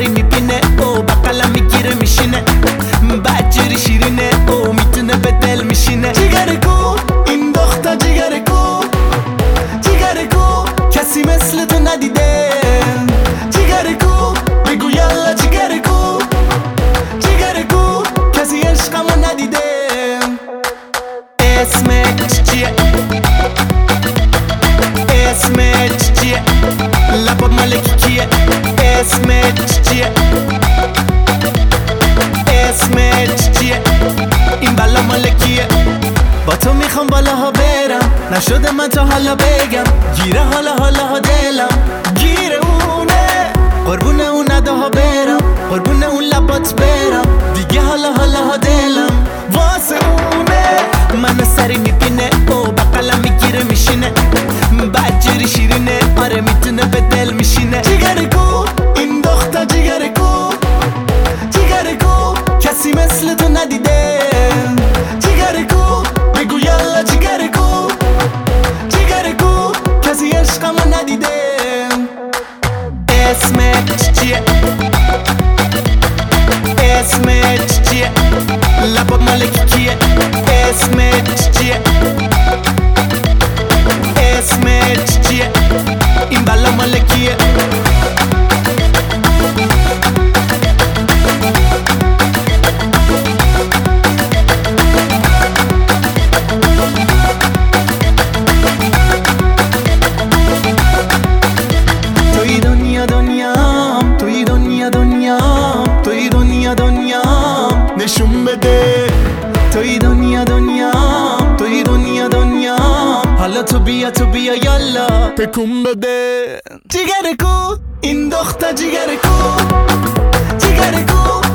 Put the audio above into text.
سری میبینه او بقلم میگیره میشینه بدجوری شیرینه او میتونه به دل میشینه جیگرگو این دختر جیگرگو جیگرگو کسی مثل تو ندیده جیگرگو بگو یالا جیگرگو جیگرگو کسی عشقمو ندیده اسمت چیه اسمت چیه لبات مالکی کیه اسمت چیه اسمت چیه این بلا مالکیه با تو میخوام بالاها برم نشده من تا حالا بگم گیره حالا ها دلم گیره اونه قربون اون نداها برم قربون اون لبات برم دیگه حالا ها دلم واسه اونه منو سری میبینه او بقلم میگیره میشینه بدجوری شیرینه آره میتونه به دل میشینه جیگرگو این دختر جیگرگو جیگرگو کسی مثل تو ندیده جیگرگو بگو یالا جیگرگو جیگرگو کسی عشقمو ندیده اسمت چیه اسمت چیه لبات مالکی کیه اسمت چیه اسمت چیه این بلا مالکیه توی دنیا دنیام توی دنیا دنیام توی دنیا دنیام نشون بده توی دنیا دنیام توی دنیا دنیام حالا تو بیا یالا تکون بده جیگرگو این دختر جیگرگو جیگرگو